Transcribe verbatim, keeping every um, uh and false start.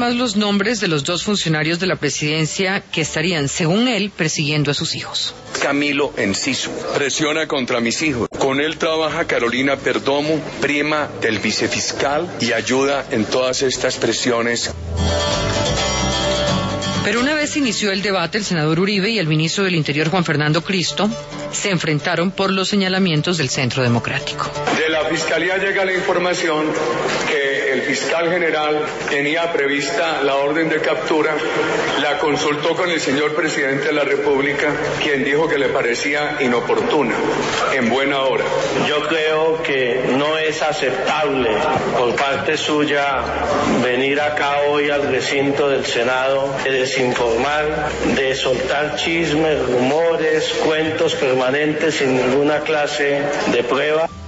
además los nombres de los dos funcionarios de la presidencia que estarían, según él, persiguiendo a sus hijos. Camilo Enciso presiona contra mis hijos. Con él trabaja Carolina Perdomo, prima del vicefiscal, y ayuda en todas estas presiones. Pero una vez inició el debate, el senador Uribe y el ministro del Interior, Juan Fernando Cristo, se enfrentaron por los señalamientos del Centro Democrático. De la Fiscalía llega la información que el fiscal general tenía prevista la orden de captura, la consultó con el señor presidente de la República, quien dijo que le parecía inoportuna, en buena hora. Yo creo que no es aceptable por parte suya venir acá hoy al recinto del Senado de desinformar, de soltar chismes, rumores, cuentos permanentes sin ninguna clase de prueba.